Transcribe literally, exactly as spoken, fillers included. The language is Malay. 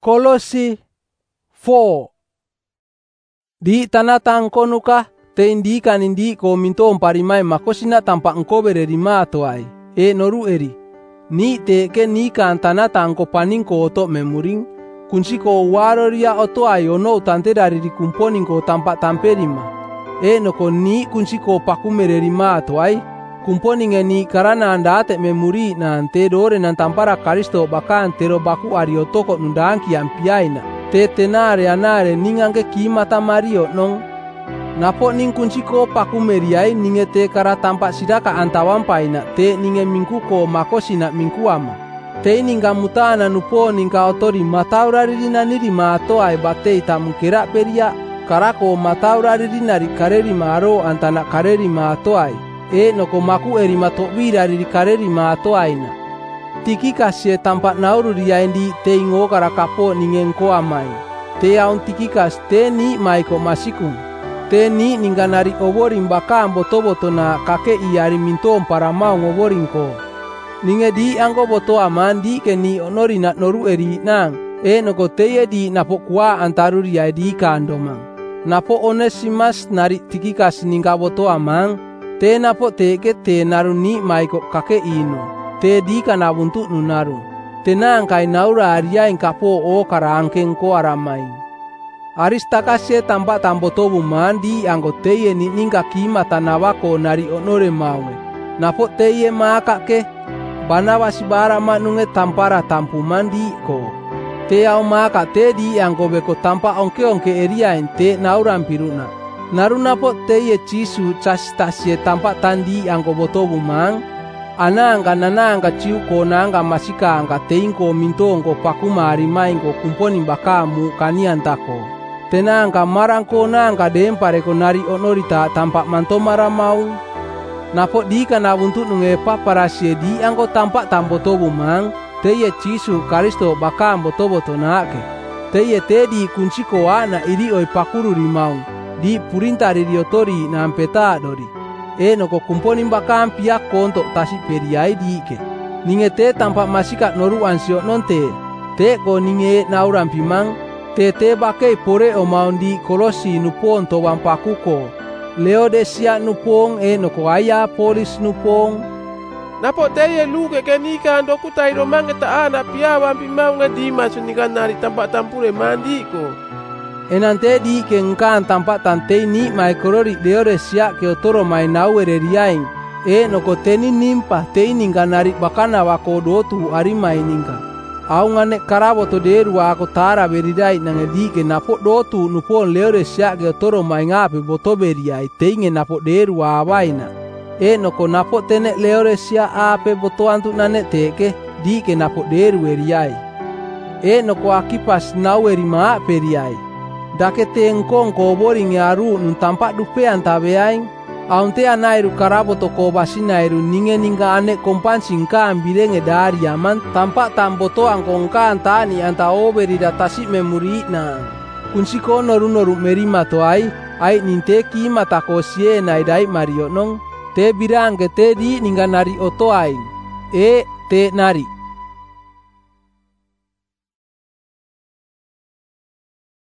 Kolosi four. Di tanata angkonuka te indika nindi ko minto parimai makosina tampa angkobere rima toai e noru eri ni te ke nika tanata angko paningko oto memuring kunci ko waroria oto ai ono tante dari dikumponi ko tampa tamperima e noko ni kunci ko pakumere rima toai kumponi ngeni karana andate memuri na ante dore nan tampara karisto bakan tero baku ariotoko nundanki ampiaina te tenare anare ningange kimata mario nong napo ning kunci ko pakumeriai ninge te kara tampa sidaka antawampaina te ninge mingkuko makosina mingkuama te ninga mutana nupo ninga otori mataurarina niri mato ai batei tamukera peria karako mataurarina ri kareri maro antana kareri mato ai e noko maku eri matobira ri kareri mato aina tiki kasie tampa nauru riaindi te ingo karakapo ningenko amai te aun tiki kas te ni maiko masikung te ni ninganari oboring baka boto-boto na kake iari minto para mau ngoboringko ninge di anggo boto amandi ke ni onori na noru eri nang e noko teye di napo kwa antaru riai di kandomang napo Onesimas nari tiki kas ningga boto amang te napo teke te naru ni maiko kake ino te di kana buntu nunaru tenang kai naura aria ingkapo o karangkeng ko aramai Aristakase tampa tambotobu mandi anggo teye ni ningka kima tanawako nari onore mawe napo teye maka ke banawa sibara manunge tampara tampu mandi ko te au maka te di anggo beko tampa onke-onke eria ente nauran piruna naruna po teye cisu castasie tampa tandi anggo botobu mang ananga nananga ciu ko nanga masika angka teingko mintongo pakumari maingo kumponi bakamu kaniantako tenangka marangko nangka dempare ko nari onorita tampa mantomara mau napo di kana untuk nungepa parasie di angko tampa tambotobu mang teye cisu karisto bakam boto-boto nake teye tedi kunci ko ana iri oi pakuru rimau di purinta riotori na ampeta dori e noko kumponi bakam pia konto tasi periai dike ninge te tampa masika noru ansio nonte te ko ninge nauran pimang te te bakei pore o maundi Kolosi nupon to wampakuko Leodesia nupong e noko aya polis nupong napo teye luke kenika andoku tairo mange taana pia wampimau ngadima sunika nari tampa tampure mandiko enante di kengkan tampa tantei ni mai korori Leodesia ke otoro mai nauere riaing e noko teni nimpa tei ninga nari bakana wako dotu arimai ninga au ngane karabo to deru ako tara beridai nangedike napo dotu nupon Leodesia ke otoro mai ngape boto beriai teinge napo deru awaina e noko napo tene Leodesia ape boto antu nane teke dike napo deru eriai e noko akipas naueri maa periai dake tengkong ko boring aru nun tampak dupe antabeaing aunte anairu karabo to ko basinairu ninge ninga ane kompansing ka ambirenge dari aman tampak tamboto angkongka antani anta oberi datasi memuri na kunci ko noru noru merima to ai ai ninte ki mata ko sie nai dai mario nong te birang ke te di ninga nari oto ai e te nari